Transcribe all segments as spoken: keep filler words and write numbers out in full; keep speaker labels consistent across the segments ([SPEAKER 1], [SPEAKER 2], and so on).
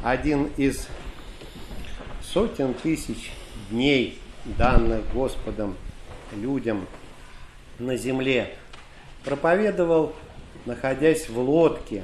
[SPEAKER 1] один из сотен тысяч дней, данных Господом людям на земле, проповедовал, находясь в лодке,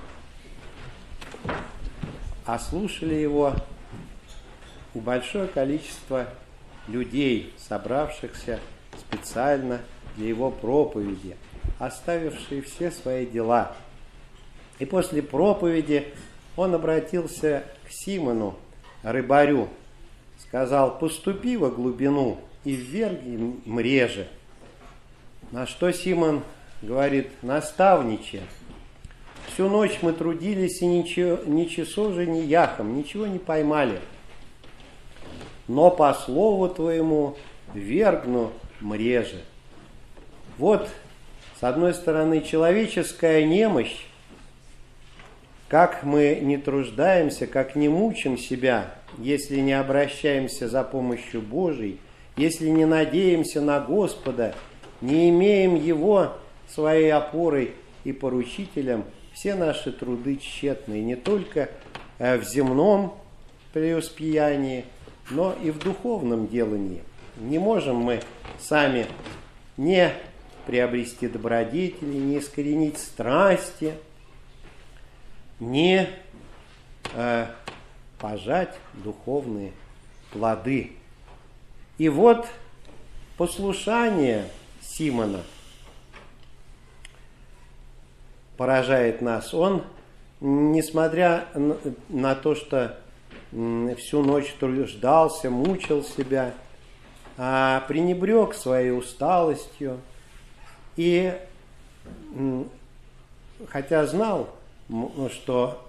[SPEAKER 1] а слушали его большое количество людей, собравшихся специально для его проповеди, оставившие все свои дела. И после проповеди он обратился к Симону, рыбарю, сказал: «Поступи во глубину и ввергни мрежи». На что Симон говорит: «Наставниче, всю ночь мы трудились и ничего, ни часожи, ни яхом, ничего не поймали. Но по слову твоему ввергну мрежи». Вот, с одной стороны, человеческая немощь, как мы не труждаемся, как не мучим себя, если не обращаемся за помощью Божией, если не надеемся на Господа, не имеем Его своей опорой и поручителем, все наши труды тщетны, не только в земном преуспеянии, но и в духовном делании. Не можем мы сами не приобрести добродетели, не искоренить страсти, не э, пожать духовные плоды. И вот послушание Симона поражает нас. Он, несмотря на то, что всю ночь труждался, мучил себя, а пренебрег своей усталостью и, хотя знал, что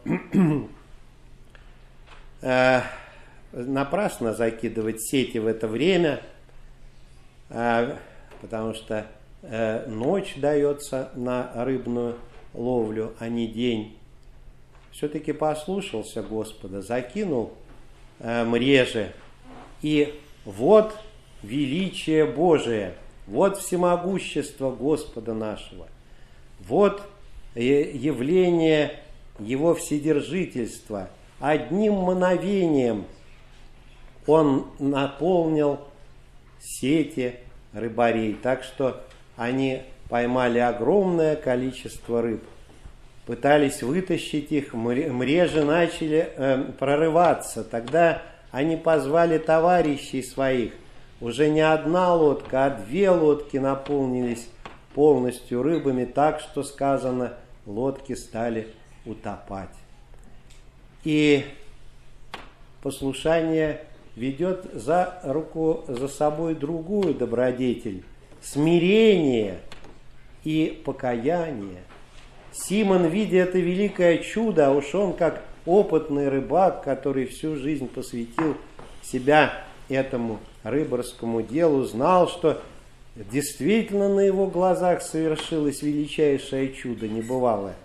[SPEAKER 1] э, напрасно закидывать сети в это время, э, потому что э, ночь дается на рыбную ловлю, а не день, все-таки послушался Господа, закинул э, мрежи, и вот величие Божие, вот всемогущество Господа нашего, вот явление Его вседержительства. Одним мгновением Он наполнил сети рыбарей, так что они поймали огромное количество рыб. Пытались вытащить их, мрежи начали э, прорываться. Тогда они позвали товарищей своих. Уже не одна лодка, а две лодки наполнились полностью рыбами, так что, сказано, лодки стали утопать. И послушание ведет за руку за собой другую добродетель – смирение и покаяние. Симон, видя это великое чудо, а уж он, как опытный рыбак, который всю жизнь посвятил себя этому рыбарскому делу, знал, что действительно на его глазах совершилось величайшее чудо, небывалое,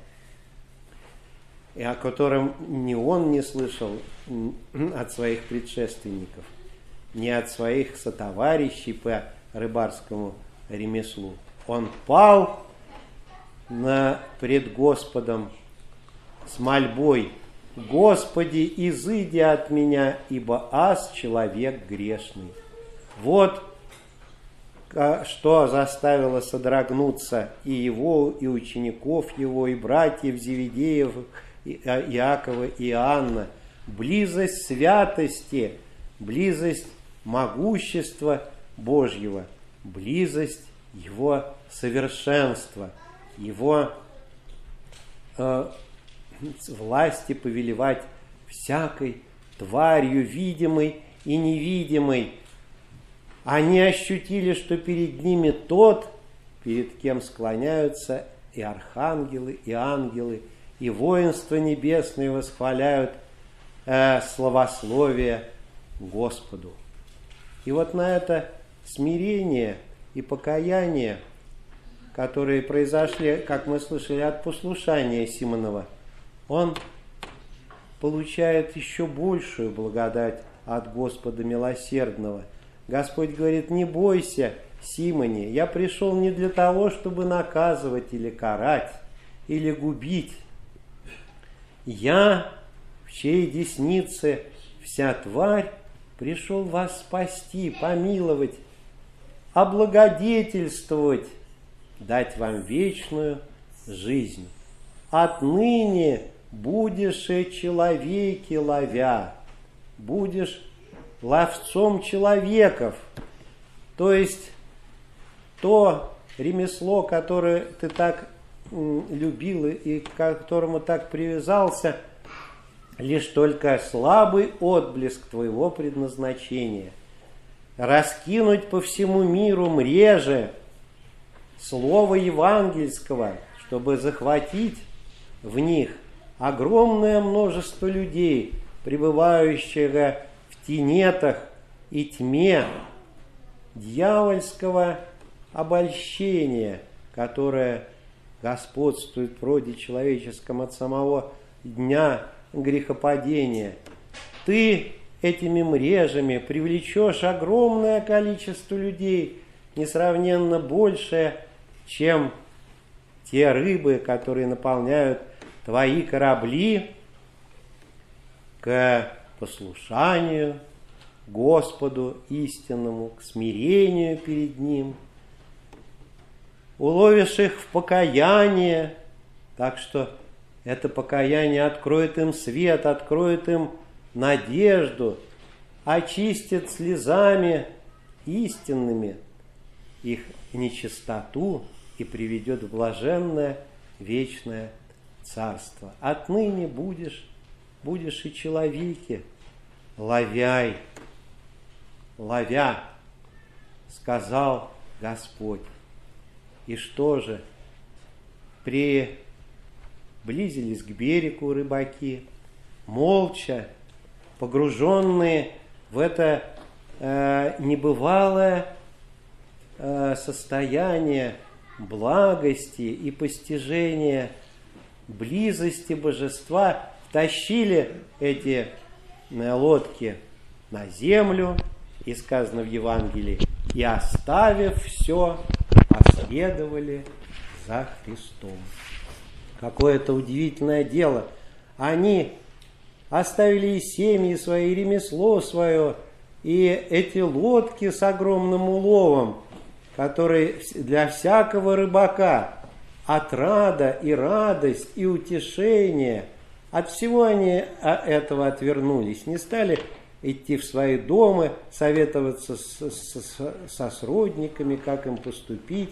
[SPEAKER 1] и о котором ни он не слышал от своих предшественников, ни от своих сотоварищей по рыбарскому ремеслу. Он пал на, пред Господом с мольбой: «Господи, изыди от меня, ибо аз человек грешный». Вот что заставило содрогнуться и его, и учеников его, и братьев Зеведеев, и Иакова, и Иоанна. Близость святости, близость могущества Божьего, близость Его совершенства, Его э, власти повелевать всякой тварью, видимой и невидимой. Они ощутили, что перед ними тот, перед кем склоняются и архангелы, и ангелы, и воинства небесные восхваляют э, славословие Господу. И вот на это смирение и покаяние, которые произошли, как мы слышали, от послушания Симонова, он получает еще большую благодать от Господа милосердного. Господь говорит: «Не бойся, Симоне, я пришел не для того, чтобы наказывать или карать, или губить. Я в чьей деснице вся тварь, пришел вас спасти, помиловать, облагодетельствовать, дать вам вечную жизнь. Отныне будешь и человеки ловя, будешь ловцом человеков. То есть то ремесло, которое ты так любил и к которому так привязался, лишь только слабый отблеск твоего предназначения. Раскинуть по всему миру мреже слова евангельского, чтобы захватить в них огромное множество людей, пребывающих в тенетах и тьме дьявольского обольщения, которое господствует в роде человеческом от самого дня грехопадения. Ты этими мрежами привлечешь огромное количество людей, несравненно большее, чем те рыбы, которые наполняют твои корабли, к послушанию Господу истинному, к смирению перед Ним. Уловишь их в покаяние, так что это покаяние откроет им свет, откроет им надежду, очистит слезами истинными их нечистоту и приведет в блаженное вечное царство. Отныне будешь, будешь и человеки, ловяй, ловя, сказал Господь. И что же? Приблизились к берегу рыбаки, молча, погруженные в это э, небывалое э, состояние благости и постижения близости божества, тащили эти э, лодки на землю, и сказано в Евангелии, и оставив все, последовали за Христом. Какое-то удивительное дело. Они оставили и семьи свои, и ремесло свое, и эти лодки с огромным уловом, который для всякого рыбака отрада и радость, и утешение. От всего они от этого отвернулись, не стали идти в свои дома, советоваться с, с, со сродниками, как им поступить,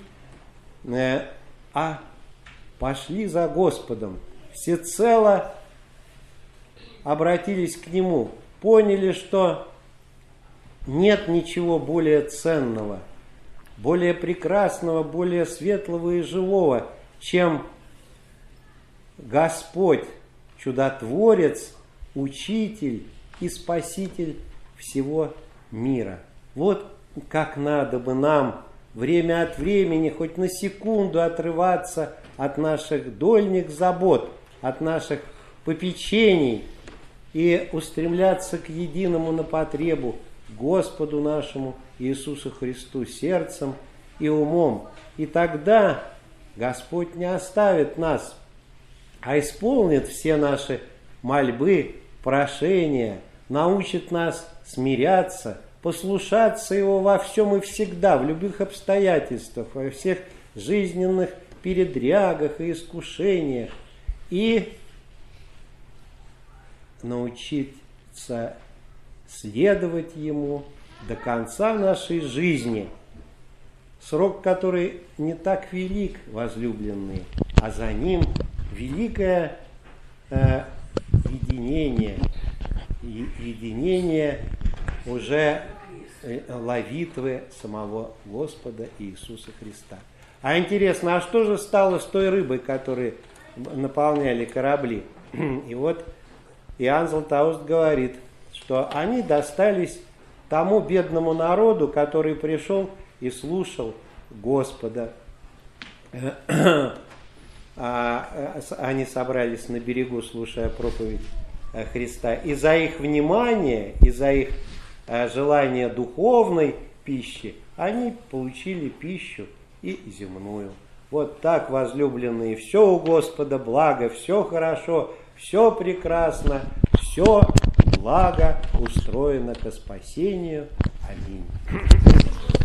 [SPEAKER 1] а пошли за Господом, всецело обратились к Нему, поняли, что нет ничего более ценного, более прекрасного, более светлого и живого, чем Господь, чудотворец, учитель и спаситель всего мира. Вот как надо бы нам время от времени, хоть на секунду отрываться от наших дольних забот, от наших попечений и устремляться к единому на потребу, Господу нашему Иисусу Христу сердцем и умом. И тогда Господь не оставит нас, а исполнит все наши мольбы, прошения, научит нас смиряться, послушаться Его во всем и всегда, в любых обстоятельствах, во всех жизненных передрягах и искушениях, и научиться следовать Ему до конца нашей жизни, срок который не так велик, возлюбленные, а за ним великое э, единение, единение уже ловитвы самого Господа Иисуса Христа. А интересно, а что же стало с той рыбой, которой наполняли корабли? И вот Иоанн Златоуст говорит, что они достались тому бедному народу, который пришел и слушал Господа. Они собрались на берегу, слушая проповедь Христа. И за их внимание, и за их желание духовной пищи, они получили пищу и земную. Вот так, возлюбленные, все у Господа благо, все хорошо, все прекрасно, все благо устроено ко спасению. Аминь.